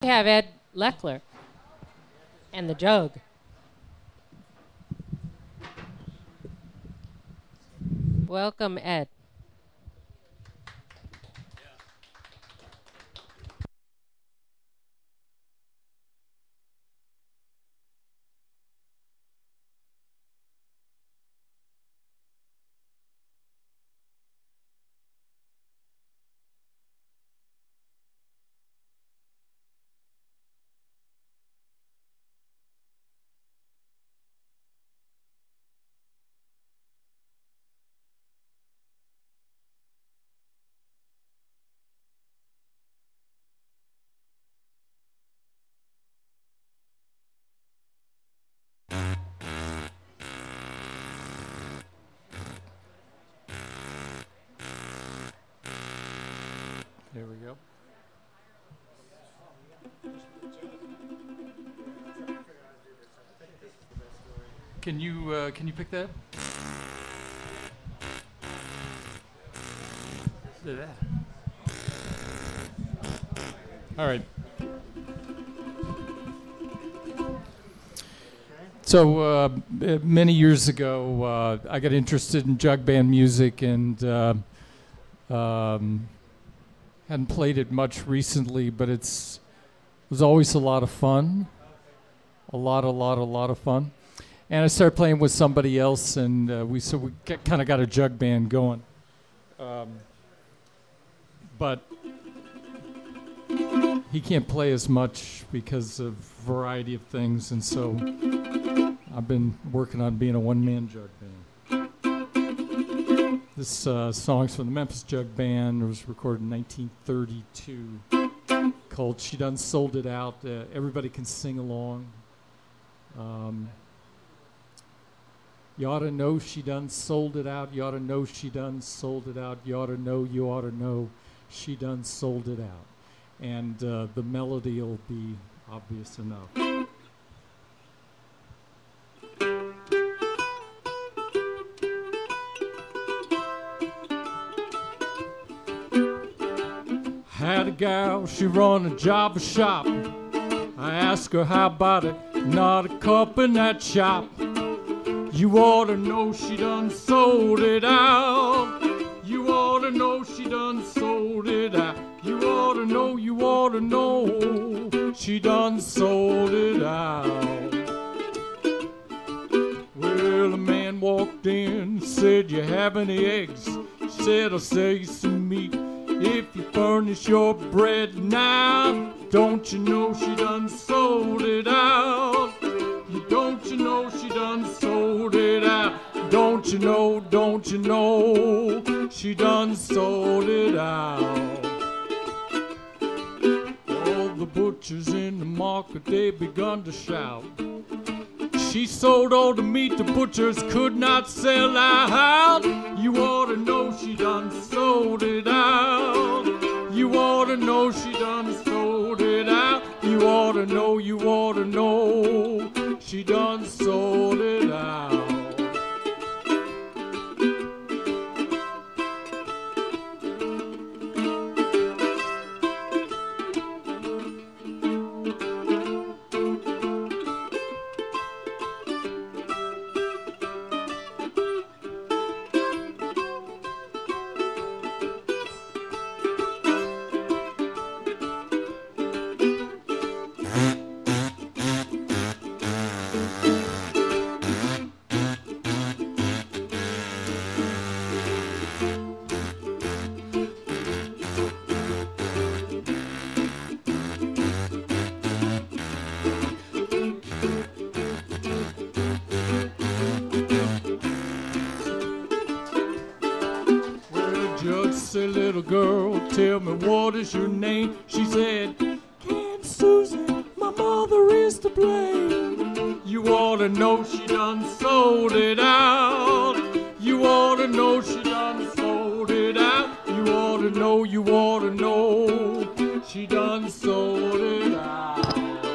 have Ed Leckler and the jug. Welcome, Ed. There we go. Can you pick that? Do that. All right. So many years ago, I got interested in jug band music and hadn't played it much recently, but it was always a lot of fun. A lot of fun. And I started playing with somebody else, and we kind of got a jug band going. But he can't play as much because of a variety of things, and so I've been working on being a one-man jug band. This song's from the Memphis Jug Band. It was recorded in 1932, called She Done Sold It Out. Everybody can sing along. You ought to know she done sold it out. You ought to know she done sold it out. You ought to know she done sold it out. And the melody will be obvious enough. Had a gal, she run a Java shop. I asked her how about it, not a cup in that shop. You ought to know she done sold it out. You ought to know she done sold it out. You ought to know she done sold it out. Well, a man walked in, said, you have any eggs? She said, I'll sell you some meat if you furnish your bread now. Don't you know she done sold it out? Don't you know she done sold it out? Don't you know she done sold it out? All the butchers in the market, they begun to shout. She sold all the meat the butchers could not sell out. You ought to know she done sold it out. You ought to know she done sold it out. You ought to know she done sold it out. Said, little girl, tell me what is your name? She said, Aunt Susan, my mother is to blame. You ought to know she done sold it out. You ought to know she done sold it out. You ought to know she done sold it out.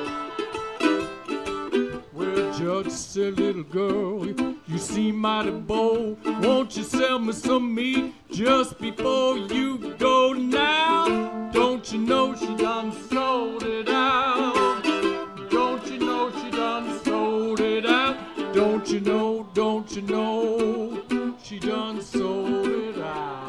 Well, Judge said, little girl, you seem mighty bold. Won't you sell me some meat just before you go now? Don't you know she done sold it out? Don't you know, she done sold it out.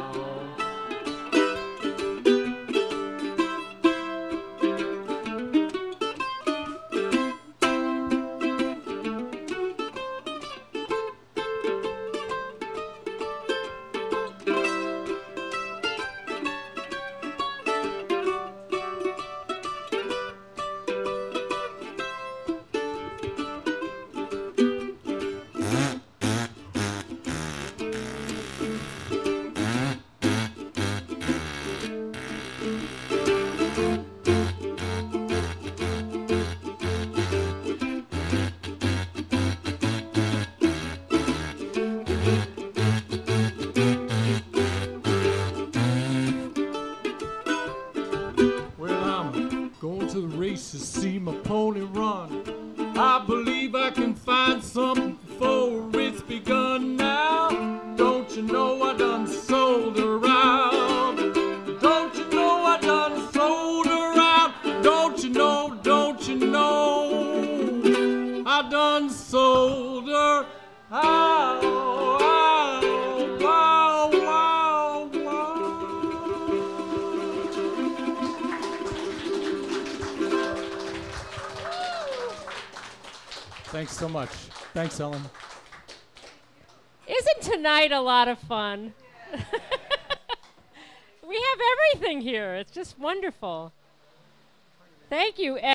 Going to the races, see my pony run. I believe I can find something before it's begun now. Don't you know I done sold her out? Don't you know I done sold her out? Don't you know I done sold her out? Thanks so much. Thanks, Ellen. Isn't tonight a lot of fun? We have everything here. It's just wonderful. Thank you.